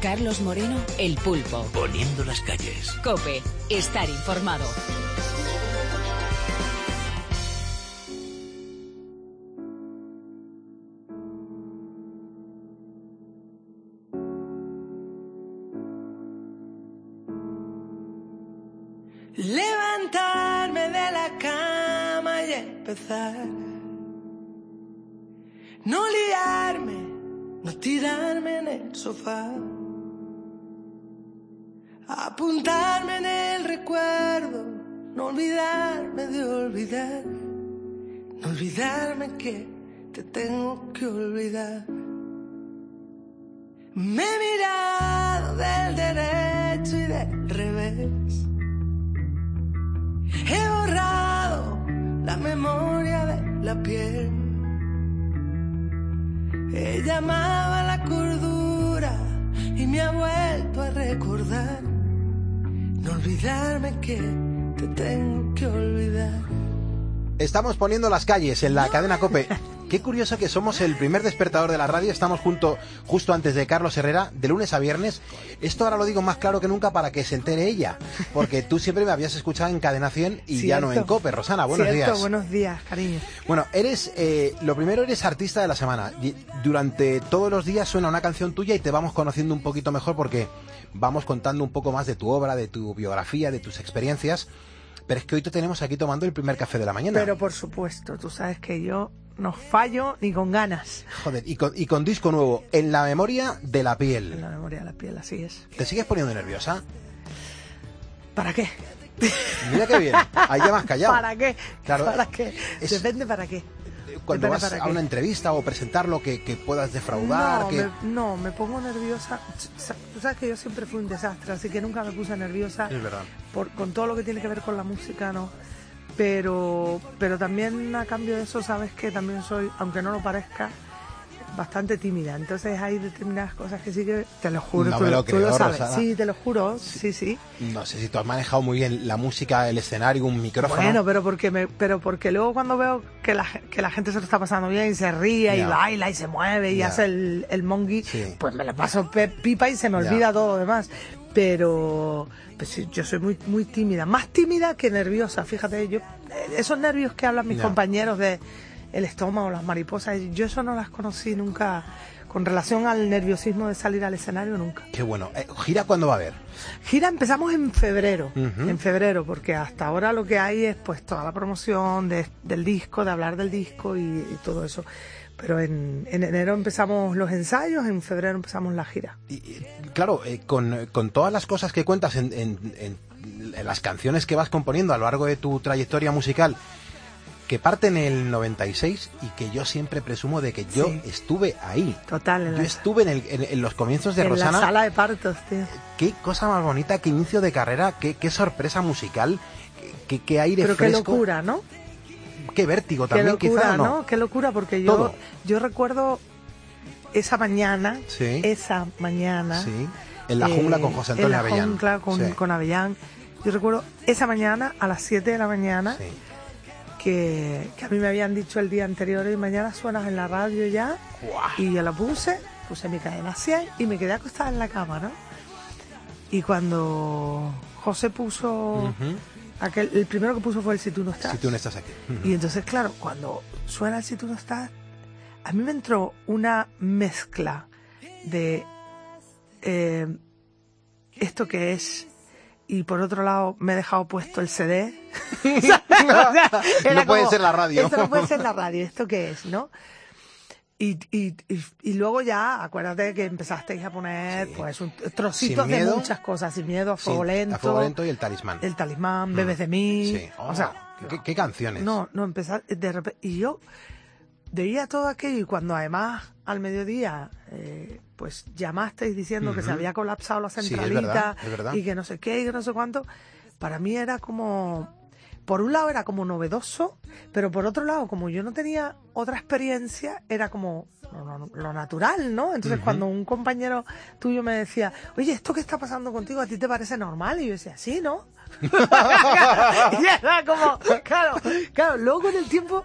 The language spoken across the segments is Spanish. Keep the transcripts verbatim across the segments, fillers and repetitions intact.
Carlos Moreno, El Pulpo. Poniendo las calles. COPE. Estar informado. Levantarme de la cama y empezar. No liarme, no tirarme en el sofá. Apuntarme en el recuerdo, no olvidarme de olvidar. No olvidarme que te tengo que olvidar. Me he mirado del derecho y del revés. He borrado la memoria de la piel. He llamado a la cordura y me ha vuelto a recordar. No olvidarme que te tengo que olvidar. Estamos poniendo las calles en la cadena COPE. Qué curioso que somos el primer despertador de la radio. Estamos junto, justo antes de Carlos Herrera, de lunes a viernes. Esto ahora lo digo más claro que nunca para que se entere ella, porque tú siempre me habías escuchado en Cadena cien y Cierto. Ya no en COPE. Rosana, buenos Cierto, días. Buenos días, cariño. Bueno, eres, eh, lo primero, eres artista de la semana. Durante todos los días suena una canción tuya y te vamos conociendo un poquito mejor porque vamos contando un poco más de tu obra, de tu biografía, de tus experiencias. Pero es que hoy te tenemos aquí tomando el primer café de la mañana. Pero por supuesto, tú sabes que yo no fallo ni con ganas. Joder, y con, y con disco nuevo, En la memoria de la piel. En la memoria de la piel, así es. ¿Te sigues poniendo nerviosa? ¿Para qué? Mira qué bien, ahí ya me has callado. ¿Para qué? Claro, ¿Para qué? es... Depende para qué. Cuando Depende vas a una entrevista o presentarlo que, que puedas defraudar. No, que... me, no, me pongo nerviosa. Tú sabes que yo siempre fui un desastre, así que nunca me puse nerviosa. Es verdad. Por, con todo lo que tiene que ver con la música, no. Pero, pero también a cambio de eso, sabes que también soy, aunque no lo parezca, bastante tímida. Entonces hay determinadas cosas que sí que, te lo juro, no tú, me lo tú creo, lo sabes. Rosana. Sí, te lo juro, sí, sí. No sé si tú has manejado muy bien la música, el escenario, un micrófono. Bueno, pero porque me, pero porque luego cuando veo que la, que la gente se lo está pasando bien y se ríe Ya. y baila y se mueve y Ya. hace el, el mongi, Sí. pues me lo paso pe- pipa y se me Ya. olvida todo lo demás. Pero pues sí, yo soy muy muy tímida, más tímida que nerviosa, fíjate, yo esos nervios que hablan mis Ya. compañeros de el estómago, las mariposas, yo eso no las conocí nunca con relación al nerviosismo de salir al escenario, nunca. Qué bueno. Eh, ¿Gira cuándo va a haber? Gira empezamos en febrero, Ujú. en febrero, porque hasta ahora lo que hay es pues toda la promoción de, del disco, de hablar del disco y, y todo eso. Pero en, en enero empezamos los ensayos, en febrero empezamos la gira. Y, y, claro, eh, con, con todas las cosas que cuentas en, en, en, en las canciones que vas componiendo a lo largo de tu trayectoria musical, que parte en el noventa y seis y que yo siempre presumo de que yo Sí. estuve ahí. Total, en Yo la, estuve en, el, en, en los comienzos de en Rosana. la sala de partos, tío. Qué cosa más bonita, qué inicio de carrera, qué, qué sorpresa musical, qué, qué, qué aire Pero fresco. qué locura, ¿no? Qué vértigo Qué también, locura, quizá, ¿no? ¿no? Qué locura, porque yo, Todo. yo recuerdo esa mañana, Sí. esa mañana... Sí. En la jungla con José Antonio en la Avellán. jungla con, Sí. con Avellán. Yo recuerdo esa mañana, a las siete de la mañana, Sí. que, que a mí me habían dicho el día anterior, y mañana suenas en la radio ya, Guau. y yo la puse, puse mi cadena cien y me quedé acostada en la cama, ¿no? Y cuando José puso, Ujú. aquel, el primero que puso fue el Si tú no estás. Si tú no estás aquí. Ujú. Y entonces, claro, cuando suena el Si tú no estás, a mí me entró una mezcla de eh, esto que es, y por otro lado me he dejado puesto el C D. O sea, era No puede como, ser la radio. Esto no puede ser la radio, ¿esto qué es, no? Y, y, y, y luego ya, acuérdate que empezasteis a poner Sí. pues un, trocitos Sin de miedo. muchas cosas, Sin miedo, a Sí, fuego lento, A fuego lento y el talismán. el talismán, Bebes de mí, Sí. Oh, o sea, ¿qué, qué canciones? no, no, empezar de repente, y yo veía todo aquello, y cuando además al mediodía eh, pues llamasteis diciendo Ujú. que se había colapsado la Sí, es centralita, verdad, es verdad. y que no sé qué y que no sé cuánto, para mí era como, por un lado era como novedoso, pero por otro lado, como yo no tenía otra experiencia, era como lo, lo- lo natural, ¿no? Entonces Ujú. cuando un compañero tuyo me decía, oye, ¿esto que está pasando contigo a ti te parece normal? Y yo decía, sí, ¿no? Y era como, claro, claro, luego con el tiempo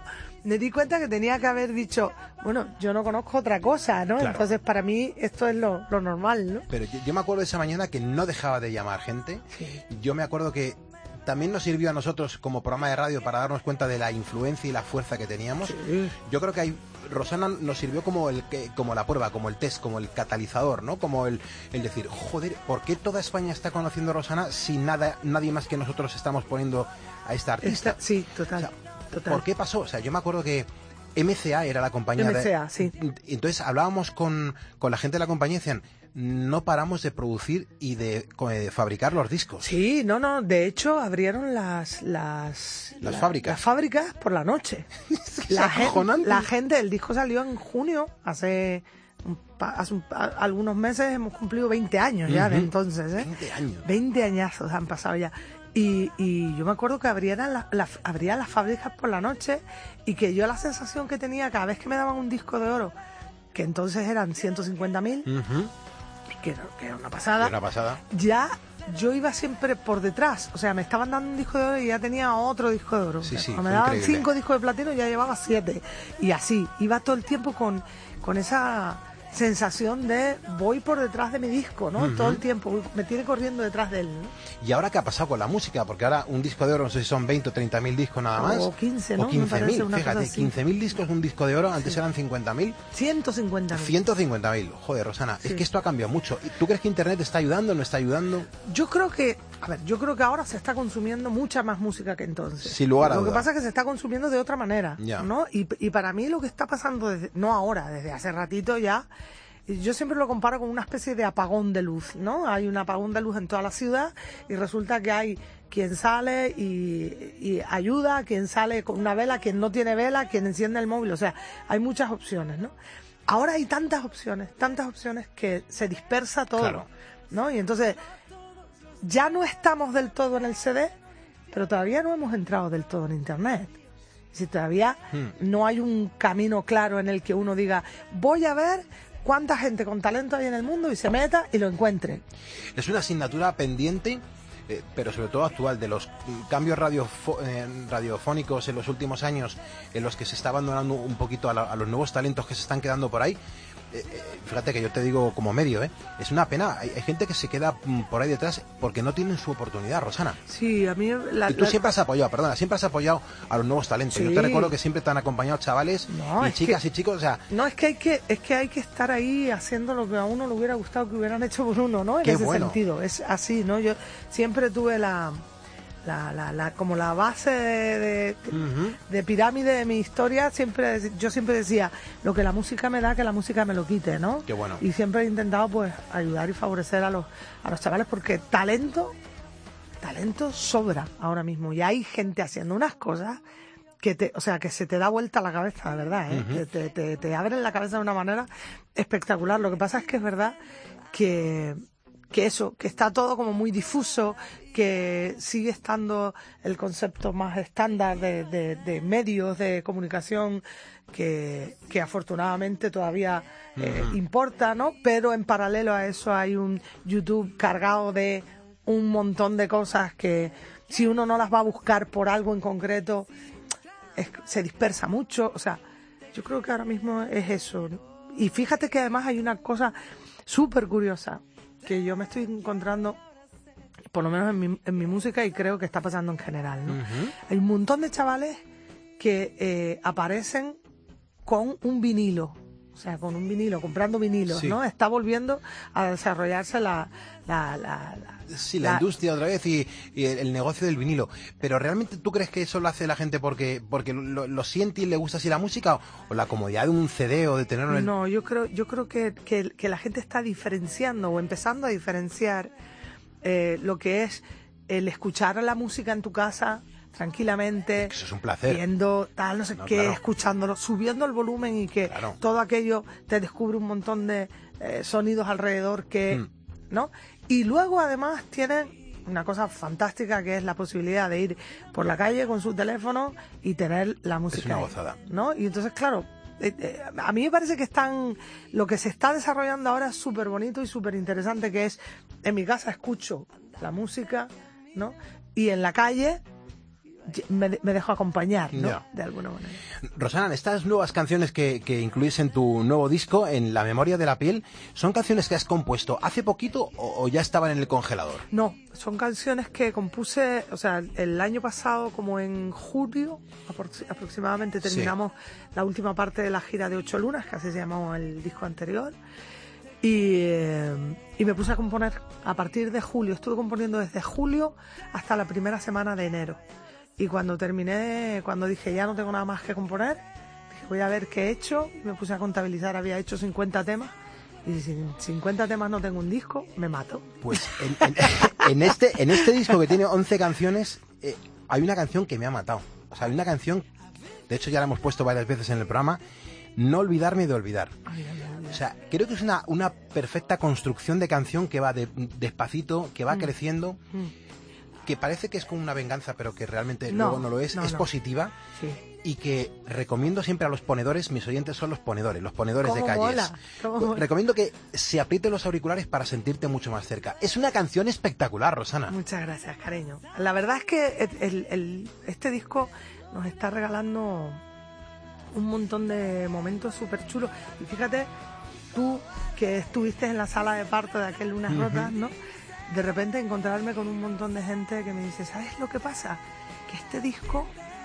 me di cuenta que tenía que haber dicho, bueno, yo no conozco otra cosa, ¿no? Claro. Entonces para mí esto es lo, lo normal, ¿no? Pero yo, yo me acuerdo de esa mañana que no dejaba de llamar gente. Sí. Yo me acuerdo que también nos sirvió a nosotros como programa de radio para darnos cuenta de la influencia y la fuerza que teníamos. Sí. Yo creo que hay, Rosana nos sirvió como el que, como la prueba, como el test, como el catalizador, ¿no? Como el, el decir, joder, ¿por qué toda España está conociendo a Rosana si nada, nadie más que nosotros estamos poniendo a esta artista? Esta, sí, total, O sea, total. ¿por qué pasó? O sea, yo me acuerdo que M C A era la compañía M C A, de... sí. Entonces hablábamos con, con la gente de la compañía y decían, no paramos de producir y de, de fabricar los discos. Sí, no, no, de hecho abrieron las las, Las la- fábricas. Las fábricas por la noche. Es La gente, acojonante. la gente, el disco salió en junio, hace, un pa- hace un pa- algunos meses hemos cumplido veinte años ya de Ujú. entonces, ¿eh? veinte años. veinte añazos han pasado ya. Y, y yo me acuerdo que abrieran la- la- abrían las fábricas por la noche y que yo la sensación que tenía cada vez que me daban un disco de oro, que entonces eran ciento cincuenta mil, Ujú. que, era- que era una pasada, Era una pasada. ya yo iba siempre por detrás. O sea, me estaban dando un disco de oro y ya tenía otro disco de oro. Sí, O sea, sí, cuando fue me daban increíble. cinco discos de platino ya llevaba siete. Y así, iba todo el tiempo con, con esa sensación de voy por detrás de mi disco, ¿no? Ujú. Todo el tiempo, voy- me tiene corriendo detrás de él, ¿no? ¿Y ahora qué ha pasado con la música? Porque ahora un disco de oro, no sé si son veinte o treinta mil discos nada más. O quince, ¿no? O Me quince parece mil, una cosa fíjate, así. quince mil discos un disco de oro, antes eran cincuenta mil. ciento cincuenta mil. ciento cincuenta mil. Joder, Rosana, Sí. es que esto ha cambiado mucho. ¿Tú crees que Internet está ayudando o no está ayudando? Yo creo que, a ver, yo creo que ahora se está consumiendo mucha más música que entonces. Sin lugar a Lo que duda. pasa es que se está consumiendo de otra manera, Ya. ¿no? Y, y para mí lo que está pasando, desde, no ahora, desde hace ratito ya, y yo siempre lo comparo con una especie de apagón de luz, ¿no? Hay un apagón de luz en toda la ciudad y resulta que hay quien sale y, y ayuda, quien sale con una vela, quien no tiene vela, quien enciende el móvil, o sea, hay muchas opciones, ¿no? Ahora hay tantas opciones, tantas opciones que se dispersa todo, Claro. ¿no? Y entonces ya no estamos del todo en el C D, pero todavía no hemos entrado del todo en Internet. Si todavía Hmm. no hay un camino claro en el que uno diga, voy a ver cuánta gente con talento hay en el mundo y se meta y lo encuentre. Es una asignatura pendiente, eh, pero sobre todo actual, de los mm, cambios radiofo- eh, radiofónicos en los últimos años, en los que se está abandonando un poquito a, la- a los nuevos talentos que se están quedando por ahí. Eh, eh, fíjate que yo te digo como medio, ¿eh? Es una pena. Hay, hay gente que se queda mm, por ahí detrás porque no tienen su oportunidad, Rosana. Sí, a mí... La, Y tú la- siempre has apoyado, perdona, siempre has apoyado a los nuevos talentos. Yo Sí. te recuerdo que siempre te han acompañado chavales No, y es chicas que- y chicos, o sea, No, es que hay que es que hay que estar ahí haciendo lo que a uno le hubiera gustado que hubieran hecho por uno, ¿no? En Qué ese bueno. sentido, es así, ¿no? Yo siempre tuve la la, la, la como la base de, de, ujú, de pirámide de mi historia, siempre yo siempre decía, lo que la música me da, que la música me lo quite, ¿no? Qué bueno. Y siempre he intentado pues ayudar y favorecer a los a los chavales porque talento talento sobra ahora mismo y hay gente haciendo unas cosas que te, o sea, que se te da vuelta la cabeza, de verdad, ¿eh? Ujú. te, te, te, te abren la cabeza de una manera espectacular. Lo que pasa es que es verdad que, que eso, que está todo como muy difuso, que sigue estando el concepto más estándar de, de, de medios de comunicación que, que afortunadamente todavía eh, Ujú. importa, ¿no? Pero en paralelo a eso hay un YouTube cargado de un montón de cosas que si uno no las va a buscar por algo en concreto, es- se dispersa mucho. O sea, yo creo que ahora mismo es eso. Y fíjate que además hay una cosa súper curiosa que yo me estoy encontrando, por lo menos en mi, en mi música, y creo que está pasando en general, ¿no? ujú. Hay un montón de chavales que eh, aparecen con un vinilo, o sea, con un vinilo, comprando vinilos, Sí. ¿no? Está volviendo a desarrollarse la... la, la, la- Sí, la, la- industria otra vez y, y el, el negocio del vinilo. Pero ¿realmente tú crees que eso lo hace la gente porque porque lo, lo siente y le gusta así la música o, o la comodidad de un C D o de tenerlo en el... No, yo creo, yo creo que, que, que la gente está diferenciando o empezando a diferenciar eh, lo que es el escuchar la música en tu casa tranquilamente, Que eso es un placer. viendo tal, no sé No, qué, claro. escuchándolo, subiendo el volumen y que Claro. todo aquello te descubre un montón de eh, sonidos alrededor que, Mm. ¿no? Y luego además tienen una cosa fantástica que es la posibilidad de ir por la calle con su teléfono y tener la música una ahí, gozada. ¿no? Y entonces, claro, eh, eh, a mí me parece que están, lo que se está desarrollando ahora es súper bonito y súper interesante, que es, en mi casa escucho la música, ¿no? Y en la calle me, me dejo acompañar, ¿no? Ya. De alguna manera. Rosana, estas nuevas canciones que, que incluyes en tu nuevo disco, en La memoria de la piel, ¿son canciones que has compuesto hace poquito o, o ya estaban en el congelador? No, son canciones que compuse, o sea, el año pasado, como en julio apro- aproximadamente, terminamos sí. la última parte de la gira de Ocho Lunas, que así se llamaba el disco anterior. Y, eh, y me puse a componer a partir de julio. Estuve componiendo desde julio hasta la primera semana de enero. Y cuando terminé, cuando dije ya no tengo nada más que componer, dije voy a ver qué he hecho. Me puse a contabilizar, había hecho cincuenta temas. Y si en cincuenta temas no tengo un disco, me mato. Pues en, en, en, este, en este disco que tiene once canciones, eh, hay una canción que me ha matado. O sea, hay una canción, de hecho ya la hemos puesto varias veces en el programa, No olvidarme de olvidar. Ay, ay, ay. O sea, creo que es una, una perfecta construcción de canción que va de, despacito, que va mm. creciendo, mm. que parece que es como una venganza, pero que realmente no, luego no lo es, no, es no. positiva. Sí. Y que recomiendo siempre a los ponedores, mis oyentes son los ponedores, los ponedores de calles. Mola, ¿Cómo recomiendo que se aprieten los auriculares para sentirte mucho más cerca. Es una canción espectacular, Rosana. Muchas gracias, cariño. La verdad es que el, el, este disco nos está regalando un montón de momentos súper chulos. Y fíjate, tú que estuviste en la sala de parto de aquel Lunas uh-huh. Rotas, ¿no? De repente encontrarme con un montón de gente que me dice, ¿sabes lo que pasa? Que este disco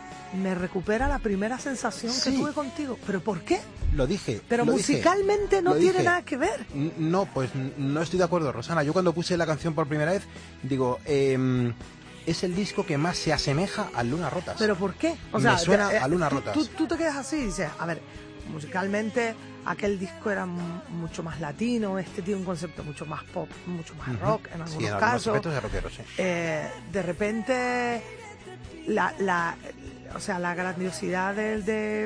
me recupera la primera sensación sí. que tuve contigo. ¿Pero por qué? Lo dije. Pero lo musicalmente dije, no tiene dije. nada que ver. No, pues no estoy de acuerdo, Rosana. Yo cuando puse la canción por primera vez, digo, eh, es el disco que más se asemeja a Lunas Rotas. ¿Pero por qué? O sea, me suena te, eh, a Lunas tú, Rotas. Tú, tú te quedas así y dices, a ver, musicalmente aquel disco era m- mucho más latino, este tiene un concepto mucho más pop, mucho más uh-huh. rock en algunos sí, en casos. Algunos de rockero, sí. eh, de repente, la, la, o sea, la grandiosidad del de,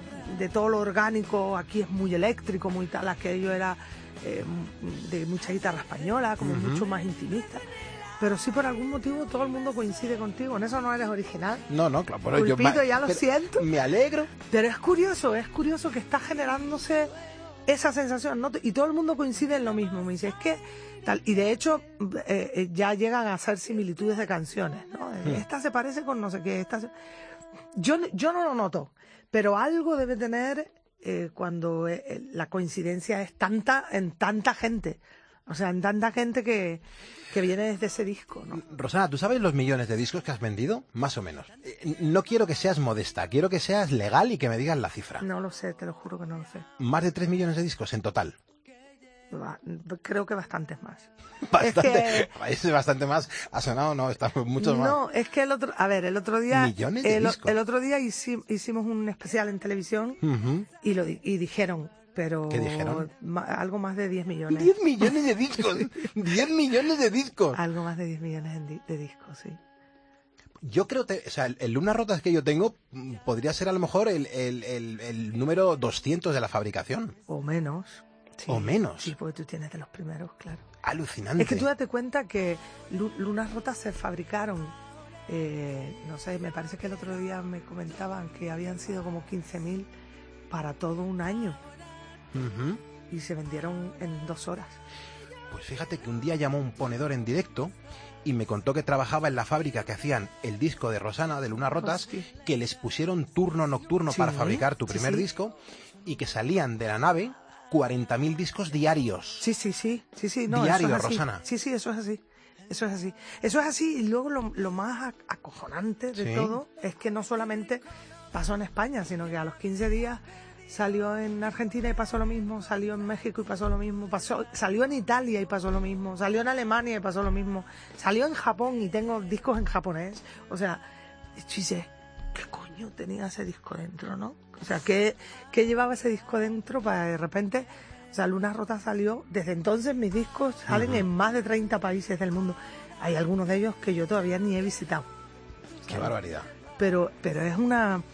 de todo lo orgánico aquí es muy eléctrico, muy tal, aquello era eh, de mucha guitarra española, como uh-huh. mucho más intimista. Pero si por algún motivo todo el mundo coincide contigo, en eso no eres original. No, no, claro. Pero Pulpito, yo, ya lo pero, siento. Me alegro. Pero es curioso, es curioso que está generándose esa sensación, ¿no? Y todo el mundo coincide en lo mismo. Me dice, es que tal. Y de hecho, eh, eh, ya llegan a hacer similitudes de canciones, ¿no? Hmm. Esta se parece con no sé qué. Esta se... yo, yo no lo noto, pero algo debe tener eh, cuando eh, la coincidencia es tanta en tanta gente. O sea, en tanta gente que, que viene desde ese disco, ¿no? Rosana, ¿tú sabes los millones de discos que has vendido? Más o menos. Eh, no quiero que seas modesta, quiero que seas legal y que me digas la cifra. No lo sé, te lo juro que no lo sé. Más de tres millones de discos en total. Creo que bastantes más. Bastante, es que... es bastante más. Ha sonado, no, está mucho más. No, es que el otro, a ver, el otro día, millones de el, discos. el otro día hicimos, hicimos un especial en televisión uh-huh. y lo y dijeron, pero ¿qué dijeron? Ma, algo más de diez millones. diez millones de discos, diez millones de discos. Algo más de diez millones de, de discos, sí. Yo creo que, o sea, el, el Lunas Rotas que yo tengo podría ser a lo mejor el, el, el, el número doscientos de la fabricación. O menos. Sí, o menos. Sí, porque tú tienes de los primeros, claro. Alucinante. Es que tú date cuenta que Lunas Rotas se fabricaron, eh, no sé, me parece que el otro día me comentaban que habían sido como quince mil para todo un año. Uh-huh. Y se vendieron en dos horas. Pues fíjate que un día llamó un ponedor en directo y me contó que trabajaba en la fábrica que hacían el disco de Rosana, de Lunas Rotas, oh, sí. que les pusieron turno nocturno sí, para fabricar tu primer sí, sí. disco y que salían de la nave cuarenta mil discos diarios. Sí, sí, sí. sí, sí no, Diario, es Rosana. Sí, sí, eso es así. Eso es así. Eso es así. Y luego lo, lo más acojonante de sí. todo es que no solamente pasó en España, sino que a los quince días salió en Argentina y pasó lo mismo, salió en México y pasó lo mismo, pasó, salió en Italia y pasó lo mismo, salió en Alemania y pasó lo mismo, salió en Japón y tengo discos en japonés. O sea, yo dice, ¿qué coño tenía ese disco dentro, no? O sea, ¿qué, qué llevaba ese disco dentro para de repente... O sea, Lunas Rotas salió, desde entonces mis discos salen uh-huh. en más de treinta países del mundo. Hay algunos de ellos que yo todavía ni he visitado. ¡Qué barbaridad! Pero, pero es una...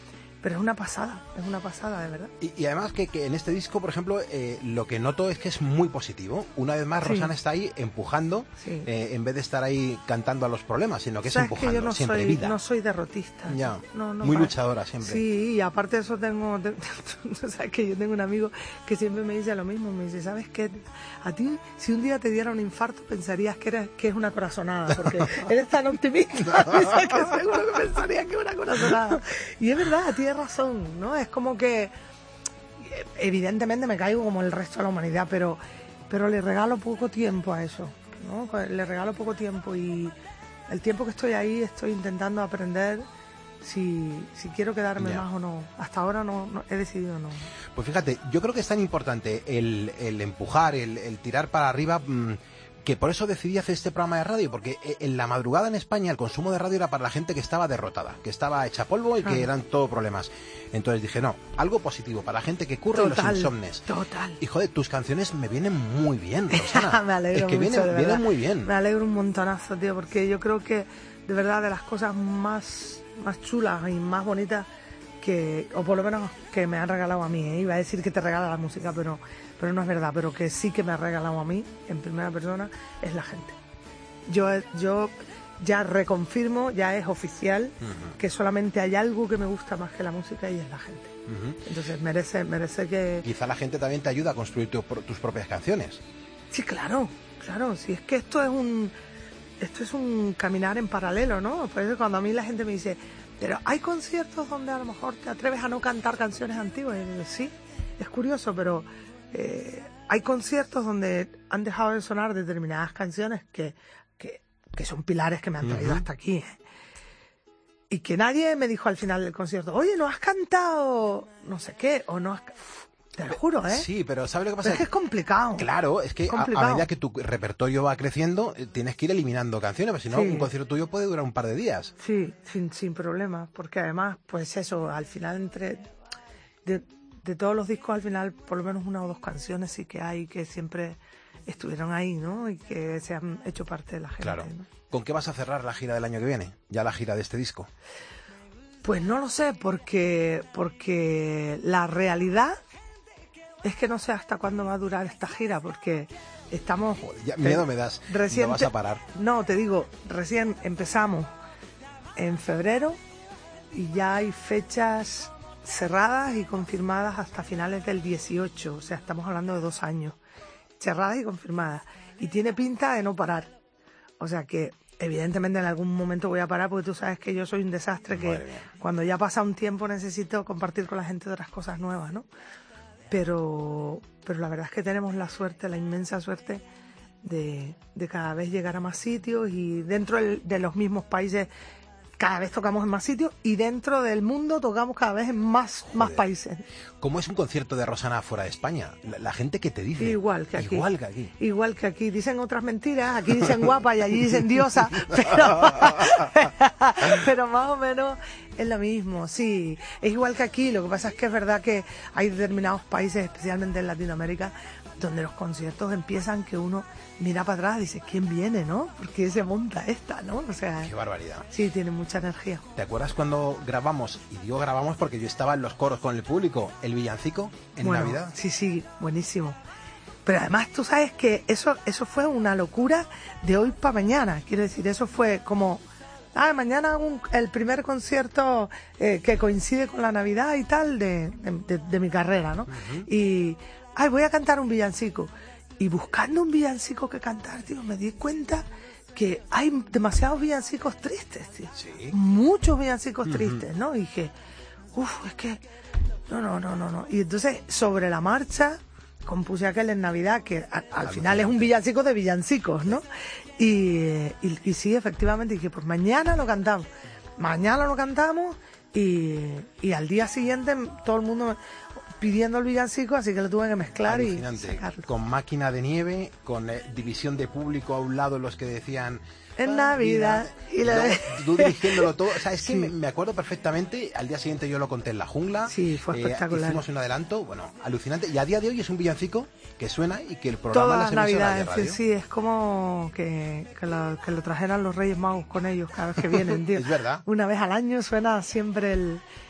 pero es una pasada, es una pasada, de verdad. Y, y además que, que en este disco, por ejemplo, eh, lo que noto es que es muy positivo. Una vez más, sí. Rosana está ahí empujando, sí. eh, en vez de estar ahí cantando a los problemas, sino que es empujando, que yo no siempre soy, vida. No soy derrotista. Ya, no, no, muy para... luchadora siempre. Sí, y aparte de eso tengo, te, te, sabes que yo tengo un amigo que siempre me dice lo mismo, me dice, ¿sabes qué? A ti, si un día te diera un infarto, pensarías que eres, que es una corazonada, porque eres tan optimista, dice que seguro que pensarías que es una corazonada. Y es verdad, tienes razón, ¿no? Es como que, evidentemente me caigo como el resto de la humanidad, pero, pero le regalo poco tiempo a eso, ¿no? Le regalo poco tiempo y el tiempo que estoy ahí estoy intentando aprender si, si quiero quedarme yeah. más o no. Hasta ahora no, no he decidido no. Pues fíjate, yo creo que es tan importante el, el empujar, el, el tirar para arriba, mmm, que por eso decidí hacer este programa de radio, porque en la madrugada en España el consumo de radio era para la gente que estaba derrotada, que estaba hecha polvo y que ah. eran todo problemas. Entonces dije, no, algo positivo para la gente que curra total, y los insomnes. Total. Y joder, tus canciones me vienen muy bien, Rosana. Me alegro es que mucho, vienen, de vienen muy bien. Me alegro un montonazo, tío, porque yo creo que de verdad de las cosas más, más chulas y más bonitas que, o por lo menos que me han regalado a mí, ¿eh? Iba a decir que te regala la música, pero... pero no es verdad, pero que sí que me ha regalado a mí, en primera persona, es la gente. Yo, yo ya reconfirmo, ya es oficial, uh-huh. que solamente hay algo que me gusta más que la música y es la gente. Uh-huh. Entonces merece, merece que... Quizá la gente también te ayuda a construir tu, tus propias canciones. Sí, claro, claro, si es que esto es un... esto es un caminar en paralelo, ¿no? Por eso cuando a mí la gente me dice, pero hay conciertos donde a lo mejor te atreves a no cantar canciones antiguas, y digo, sí, es curioso, pero... Eh, hay conciertos donde han dejado de sonar determinadas canciones que, que, que son pilares que me han traído uh-huh. hasta aquí, ¿eh? Y que nadie me dijo al final del concierto, oye, no has cantado no sé qué, o no has... Te lo juro, ¿eh? Sí, pero ¿sabes lo que pasa? Pero es que es complicado. Claro, es que a, a medida que tu repertorio va creciendo, tienes que ir eliminando canciones, porque si no, sí. un concierto tuyo puede durar un par de días. Sí, sin, sin problema, porque además, pues eso, al final entre... De, de todos los discos, al final, por lo menos una o dos canciones sí que hay que siempre estuvieron ahí, ¿no? Y que se han hecho parte de la gente. Claro. ¿no? ¿Con qué vas a cerrar la gira del año que viene? Ya la gira de este disco. Pues no lo sé, porque, porque la realidad es que no sé hasta cuándo va a durar esta gira, porque estamos... Joder, ya, miedo te, me das, recién, no vas a parar. No, te digo, recién empezamos en febrero y ya hay fechas... cerradas y confirmadas hasta finales del dieciocho, o sea, estamos hablando de dos años, cerradas y confirmadas, y tiene pinta de no parar, o sea que evidentemente en algún momento voy a parar, porque tú sabes que yo soy un desastre, que cuando ya pasa un tiempo necesito compartir con la gente otras cosas nuevas, ¿no? Pero, pero la verdad es que tenemos la suerte, la inmensa suerte de, de cada vez llegar a más sitios y dentro de, de los mismos países cada vez tocamos en más sitios y dentro del mundo tocamos cada vez en más, más países. ¿Cómo es un concierto de Rosana fuera de España? La, la gente que te dice. Igual que aquí. Igual que aquí. Igual que aquí. Dicen otras mentiras, aquí dicen guapa y allí dicen diosa, pero, pero más o menos es lo mismo, sí. Es igual que aquí, lo que pasa es que es verdad que hay determinados países, especialmente en Latinoamérica, donde los conciertos empiezan que uno mira para atrás y dice, ¿quién viene, no? ¿Por qué se monta esta, no? O sea... Qué barbaridad. Sí, tiene mucha energía. ¿Te acuerdas cuando grabamos, y digo grabamos porque yo estaba en los coros con el público, el villancico en bueno, Navidad? Sí, sí, buenísimo. Pero además tú sabes que eso, eso fue una locura de hoy para mañana. Quiero decir, eso fue como... Ah, mañana un, el primer concierto eh, que coincide con la Navidad y tal de, de, de, de mi carrera, ¿no? Uh-huh. Y... Ay, voy a cantar un villancico. Y buscando un villancico que cantar, tío, me di cuenta que hay demasiados villancicos tristes, tío. ¿Sí? Muchos villancicos uh-huh. tristes, ¿no? Y dije, uff, es que... No, no, no, no, no. Y entonces, sobre la marcha, compuse aquel en Navidad, que a, al final es un villancico de villancicos, ¿no? Y, y, y sí, efectivamente, dije, pues mañana lo cantamos. Mañana lo cantamos y, y al día siguiente todo el mundo... pidiendo el villancico, así que lo tuve que mezclar y sacarlo. Con máquina de nieve, con eh, división de público a un lado, los que decían en Navidad y la... no, tú dirigiéndolo todo, o sea, es que sí. me, me acuerdo perfectamente. Al día siguiente yo lo conté en La Jungla. Sí, fue espectacular. Eh, hicimos un adelanto, bueno, alucinante, y a día de hoy es un villancico que suena y que el programa todas las Navidades, de sí, sí, es como que, que, lo, que lo trajeran los Reyes Magos con ellos cada vez que vienen, tío. Es verdad. Una vez al año suena siempre el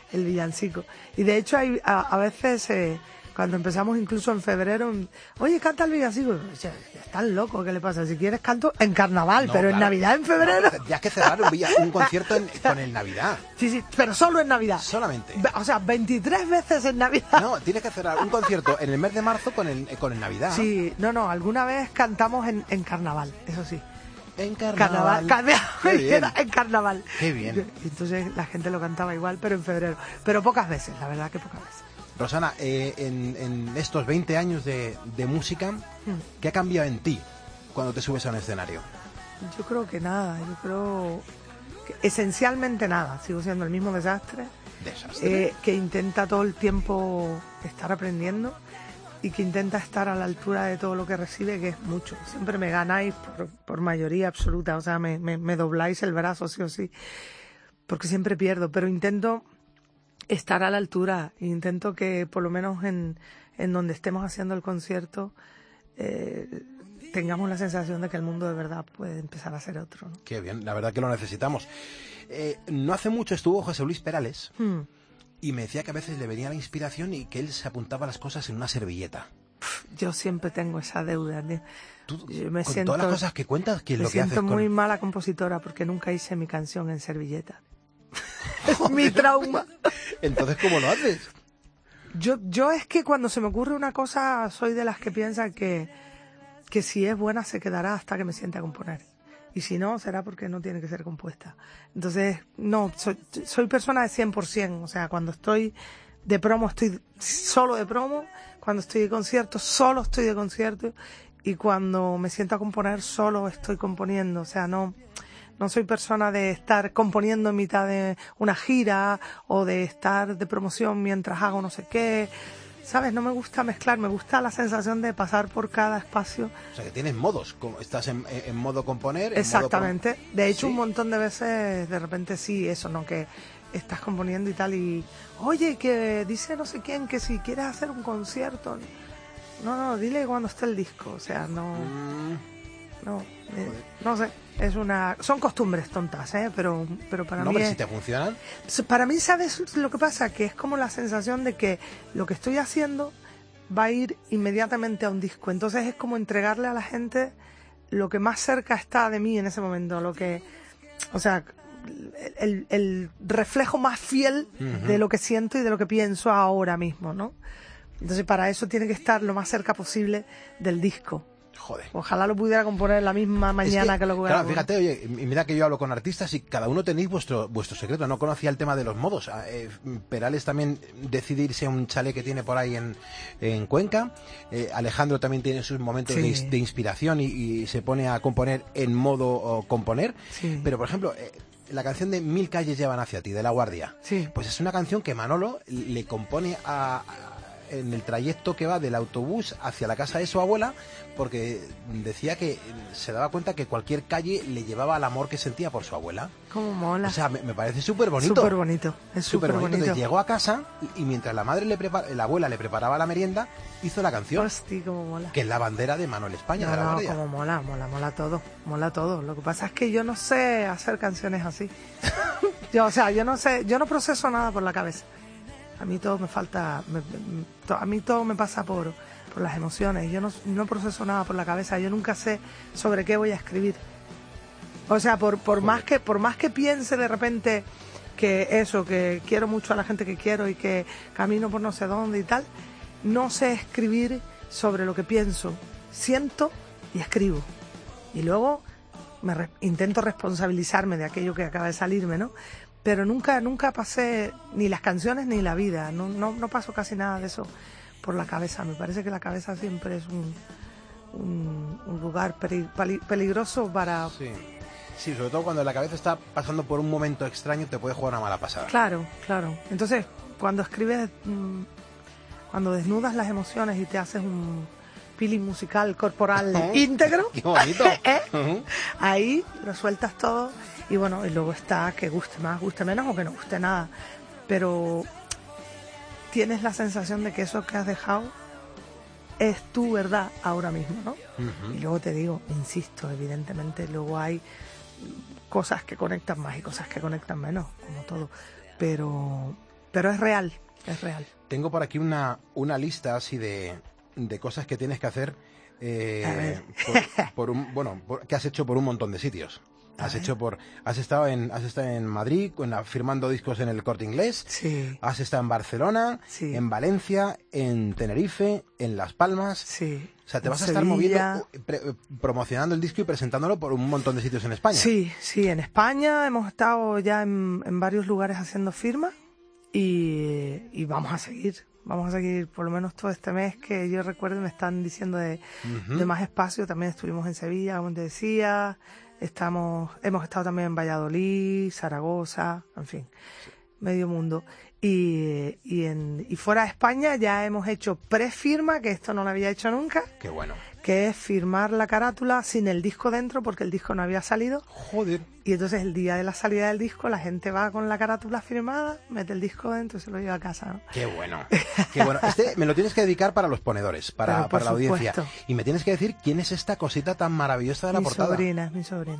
el villancico. Y de hecho hay a, a veces... Eh, cuando empezamos incluso en febrero, oye, canta el villancico. Estás loco, ¿qué le pasa? Si quieres canto en carnaval, no, pero claro. en Navidad, en febrero. No, ya que cerrar un, villa, un concierto en, con el Navidad. Sí, sí, pero solo en Navidad. Solamente. O sea, veintitrés veces en Navidad. No, tienes que cerrar un concierto en el mes de marzo con el, con el Navidad. Sí, no, no, alguna vez cantamos en, en carnaval, eso sí. En carnaval. Carnaval, carnaval. Qué bien. Era en carnaval. Qué bien. Entonces la gente lo cantaba igual, pero en febrero. Pero pocas veces, la verdad que pocas veces. Rosana, eh, en, en estos veinte años de, de música, ¿qué ha cambiado en ti cuando te subes a un escenario? Yo creo que nada, yo creo que esencialmente nada. Sigo siendo el mismo desastre, Desastre. Eh, que intenta todo el tiempo estar aprendiendo y que intenta estar a la altura de todo lo que recibe, que es mucho. Siempre me ganáis por, por mayoría absoluta, o sea, me, me, me dobláis el brazo sí o sí, porque siempre pierdo, pero intento estar a la altura. Intento que por lo menos en, en donde estemos haciendo el concierto eh, tengamos la sensación de que el mundo de verdad puede empezar a ser otro, ¿no? Qué bien, la verdad que lo necesitamos. Eh, no hace mucho estuvo José Luis Perales Hmm. y me decía que a veces le venía la inspiración y que él se apuntaba las cosas en una servilleta. Yo siempre tengo esa deuda, ¿no? Tú, Yo me con siento, todas las cosas que cuentas, ¿qué es me lo que siento haces muy con...? mala compositora porque nunca hice mi canción en servilleta. Es mi trauma. Entonces, ¿cómo lo haces? Yo, yo es que cuando se me ocurre una cosa soy de las que piensan que, que si es buena se quedará hasta que me siente a componer. Y si no, será porque no tiene que ser compuesta. Entonces, no, soy, soy persona de cien por ciento. O sea, cuando estoy de promo, estoy solo de promo. Cuando estoy de concierto, solo estoy de concierto. Y cuando me siento a componer, solo estoy componiendo. O sea, no... No soy persona de estar componiendo en mitad de una gira o de estar de promoción mientras hago no sé qué. ¿Sabes? No me gusta mezclar, me gusta la sensación de pasar por cada espacio. O sea, que tienes modos. como Estás en, en modo componer. En Exactamente. modo pro... De hecho, ¿Sí? un montón de veces, de repente sí, eso, ¿no? Que estás componiendo y tal y... Oye, que dice no sé quién que si quieres hacer un concierto... No, no, dile cuando esté el disco. O sea, no... Mm. No, eh, no sé, es una... Son costumbres tontas, ¿eh? Pero, pero para No, mí pero es... si te funcionan. Para mí, ¿sabes lo que pasa? Que es como la sensación de que lo que estoy haciendo va a ir inmediatamente a un disco. Entonces es como entregarle a la gente lo que más cerca está de mí en ese momento, lo que... O sea, el, el reflejo más fiel Uh-huh. de lo que siento y de lo que pienso ahora mismo, ¿no? Entonces para eso tiene que estar lo más cerca posible del disco. Joder. Ojalá lo pudiera componer la misma mañana Es que, que, lo pudiera. Claro, fíjate, oye, y mira que yo hablo con artistas y cada uno tenéis vuestro vuestro secreto. No conocía el tema de los modos. Eh, Perales también decide irse a un chalet que tiene por ahí en, en Cuenca. Eh, Alejandro también tiene sus momentos Sí. de, de inspiración y, y se pone a componer en modo o, componer. Sí. Pero, por ejemplo, eh, la canción de Mil calles llevan hacia ti, de La Guardia. Sí. Pues es una canción que Manolo le compone a... a en el trayecto que va del autobús hacia la casa de su abuela, porque decía que se daba cuenta que cualquier calle le llevaba al amor que sentía por su abuela. Cómo mola. O sea, me, me parece súper bonito. Súper bonito, es Súper súper bonito. bonito. Entonces llegó a casa y mientras la madre le prepara, la abuela le preparaba la merienda, hizo la canción, Hostia, cómo mola. que es la bandera de Manuel España, No, de La no, Guardia. como mola, mola, mola todo, mola todo. Lo que pasa es que yo no sé hacer canciones así. Yo, o sea, yo no sé, yo no proceso nada por la cabeza. A mí todo me falta, me, me, to, a mí todo me pasa por, por las emociones. Yo no, no proceso nada por la cabeza. Yo nunca sé sobre qué voy a escribir. O sea, por, por más que, por más que piense de repente que eso, que quiero mucho a la gente que quiero y que camino por no sé dónde y tal, no sé escribir sobre lo que pienso. Siento y escribo. Y luego me re, intento responsabilizarme de aquello que acaba de salirme, ¿no? Pero nunca, nunca pasé ni las canciones ni la vida. No, no, no paso casi nada de eso por la cabeza. Me parece que la cabeza siempre es un, un, un lugar peri, peligroso para... Sí. Sí, sobre todo cuando la cabeza está pasando por un momento extraño te puede jugar una mala pasada. Claro, claro. Entonces, cuando escribes, mmm, cuando desnudas las emociones y te haces un peeling musical corporal íntegro, ¡Qué bonito! ¿eh? Uh-huh. Ahí lo sueltas todo y bueno, y luego está que guste más, guste menos o que no guste nada. Pero tienes la sensación de que eso que has dejado es tu verdad ahora mismo, ¿no? Uh-huh. Y luego te digo, insisto, evidentemente luego hay cosas que conectan más y cosas que conectan menos, como todo. Pero, pero es real, es real. Tengo por aquí una, una lista así de, de cosas que tienes que hacer eh, por, por un, bueno, por, que has hecho por un montón de sitios. Has hecho por, has estado en, has estado en Madrid con la, firmando discos en el Corte Inglés. Sí. Has estado en Barcelona, sí. en Valencia, en Tenerife, en Las Palmas. Sí. O sea, te en vas a Sevilla. estar moviendo, pre, promocionando el disco y presentándolo por un montón de sitios en España. Sí, sí, en España hemos estado ya en, en varios lugares haciendo firmas y, y vamos a seguir. Vamos a seguir por lo menos todo este mes que yo recuerdo me están diciendo de, uh-huh. de más espacio. También estuvimos en Sevilla, como te decía. Estamos, hemos estado también en Valladolid, Zaragoza, en fin, sí. medio mundo. Y, y, en, y fuera de España ya hemos hecho pre-firma, que esto no lo había hecho nunca. Qué bueno. Que es firmar la carátula sin el disco dentro, porque el disco no había salido. Joder. Y entonces el día de la salida del disco la gente va con la carátula firmada, mete el disco dentro y se lo lleva a casa, ¿no? Qué bueno. Qué bueno. Este me lo tienes que dedicar para los ponedores, para, para la audiencia. Y me tienes que decir quién es esta cosita tan maravillosa de la mi portada. Mi sobrina, es mi sobrina.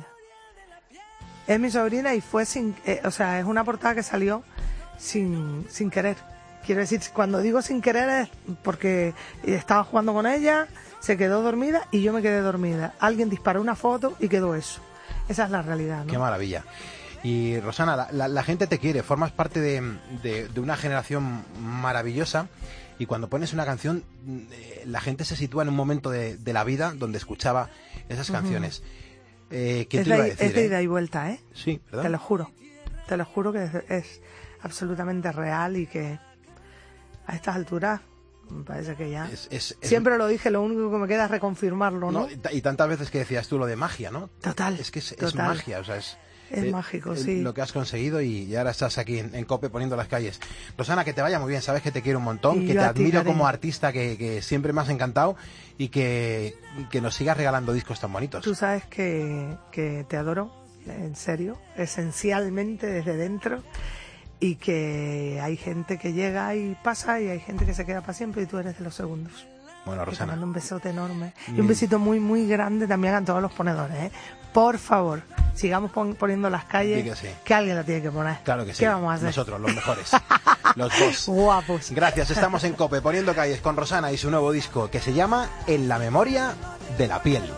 Es mi sobrina y fue sin... Eh, o sea, es una portada que salió sin, sin querer. Quiero decir, cuando digo sin querer es porque estaba jugando con ella, se quedó dormida y yo me quedé dormida. Alguien disparó una foto y quedó eso. Esa es la realidad, ¿no? Qué maravilla. Y Rosana, la, la, la gente te quiere, formas parte de, de, de una generación maravillosa y cuando pones una canción, eh, la gente se sitúa en un momento de, de la vida donde escuchaba esas canciones. Uh-huh. eh, ¿Qué es te iba a de, decir? Es de eh? ida y vuelta, ¿eh? Sí, ¿verdad? Te lo juro. Te lo juro que es, es absolutamente real y que a estas alturas me parece que ya... Es, es, es... Siempre lo dije, lo único que me queda es reconfirmarlo, ¿no? no y, y tantas veces que decías tú lo de magia, ¿no? Total. Es que es, total. es magia, o sea, es... Es eh, mágico, sí. Lo que has conseguido y ahora estás aquí en, en COPE poniendo las calles. Rosana, que te vaya muy bien, sabes que te quiero un montón, y que te admiro ti, como artista, que, que siempre me has encantado y que, que nos sigas regalando discos tan bonitos. Tú sabes que, que te adoro, en serio, esencialmente desde dentro, y que hay gente que llega y pasa y hay gente que se queda para siempre y tú eres de los segundos. Bueno, Rosana. Te mando un besote enorme mm. y un besito muy, muy grande también a todos los ponedores, ¿eh? Por favor, sigamos pon- poniendo las calles, que, sí. que alguien la tiene que poner. Claro que sí. ¿Qué vamos a hacer? Nosotros, los mejores. Los dos. Guapos. Gracias, estamos en COPE poniendo calles con Rosana y su nuevo disco que se llama En la memoria de la piel.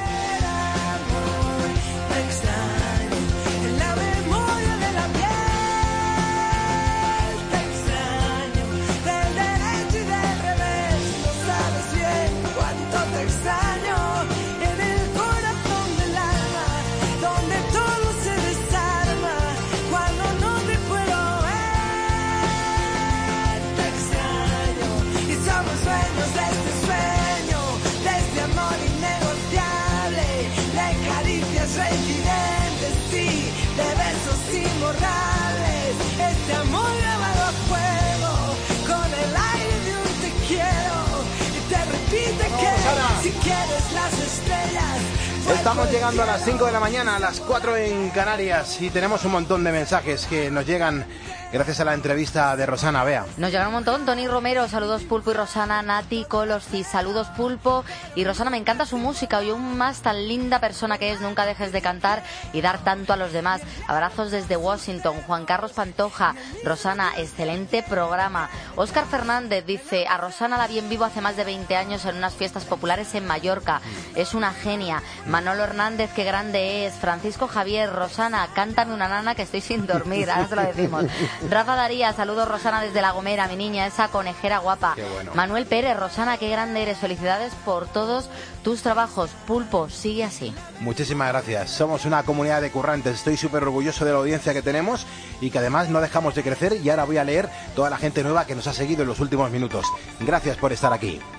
Estamos llegando a las cinco de la mañana, a las cuatro en Canarias y tenemos un montón de mensajes que nos llegan gracias a la entrevista de Rosana. Bea. Nos llegan un montón. Tony Romero, saludos Pulpo y Rosana. Nati Colosci, saludos Pulpo y Rosana, me encanta su música y aún más tan linda persona que es. Nunca dejes de cantar y dar tanto a los demás. Abrazos desde Washington. Juan Carlos Pantoja, Rosana, excelente programa. Óscar Fernández dice, a Rosana la vi en vivo hace más de veinte años en unas fiestas populares en Mallorca. Es una genia. Manolo Hernández, qué grande es. Francisco Javier, Rosana, cántame una nana que estoy sin dormir. Ahora se lo decimos. Rafa Daría, saludos Rosana desde La Gomera, mi niña, esa conejera guapa. Bueno. Manuel Pérez, Rosana, qué grande eres. Felicidades por todos tus trabajos. Pulpo, sigue así. Muchísimas gracias. Somos una comunidad de currantes. Estoy súper orgulloso de la audiencia que tenemos y que además no dejamos de crecer. Y ahora voy a leer toda la gente nueva que nos ha seguido en los últimos minutos. Gracias por estar aquí.